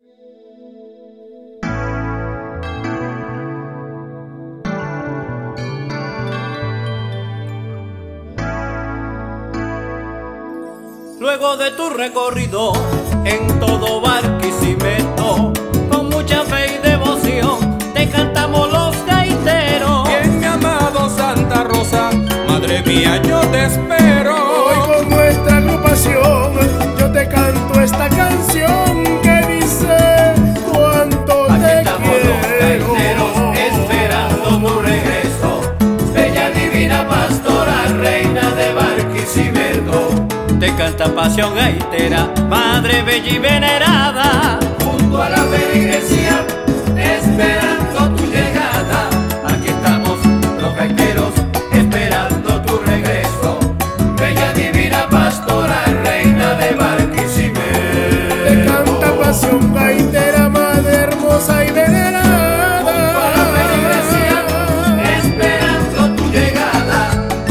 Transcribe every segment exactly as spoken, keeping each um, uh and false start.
Luego de tu recorrido en todo Barquisimeto, con mucha fe y devoción te cantamos los gaiteros. Bien amado Santa Rosa, madre mía, yo te espero. Hoy con nuestra agrupación yo te canto esta canción que dice cuánto Aquí te estamos quiero. los gaiteros esperando tu regreso, bella divina pastora, reina de Barquisimeto. Te canta pasión gaitera, madre bella y venerada, junto a la feligresía, esperando tu llegada. Aquí estamos los gaiteros, esperando tu regreso, bella divina pastora, reina de Barquisimeto. Te canta pasión gaitera, madre hermosa y venerada, junto a la feligresía, esperando tu llegada.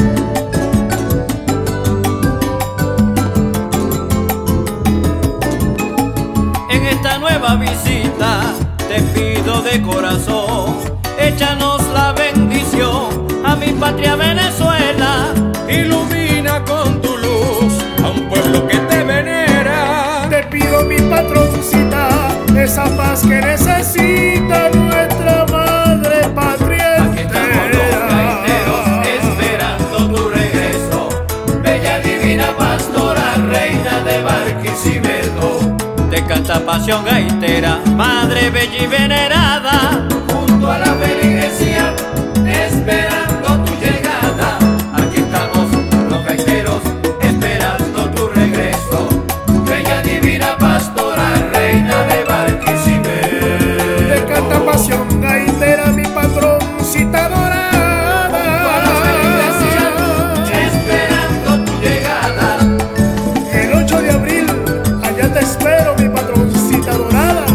En esta nueva visita te pido de corazón, échanos la bendición a mi patria Venezuela. Ilumina con tu luz a un pueblo que te venera. te pido mi patroncita, esa paz que necesita nuestra madre patria. Aquí estamos los gaiteros esperando tu regreso, bella divina pastora, reina de Barquisimeto. Te canta pasión gaitera, madre bella y venerada, junto a la feligresía, esperando tu llegada. Aquí estamos los gaiteros esperando tu regreso, bella divina pastora, reina de Barquisimeto. Te canta pasión gaitera, mi patroncita dorada, Junto a la feligresía, esperando tu llegada. el ocho de abril, allá te espero, mi patroncita dorada.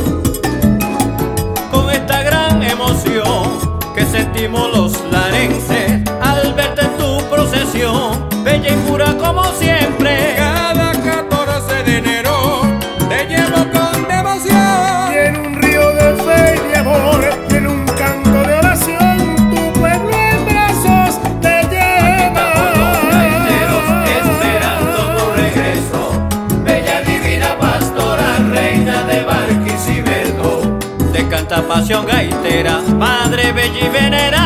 Con esta gran emoción que sentimos los larenses al verte en tu procesión, bella y pura como siempre. Cada catorce de enero te llevo con devoción. Y en un río de fe y de amor, y en un canto de oración, tu pueblo en brazos te lleva. Estamos los gaiteros esperando tu regreso, bella divina pastora, reina de Barquisimeto. Te canta pasión gaitera, madre bella y venerada.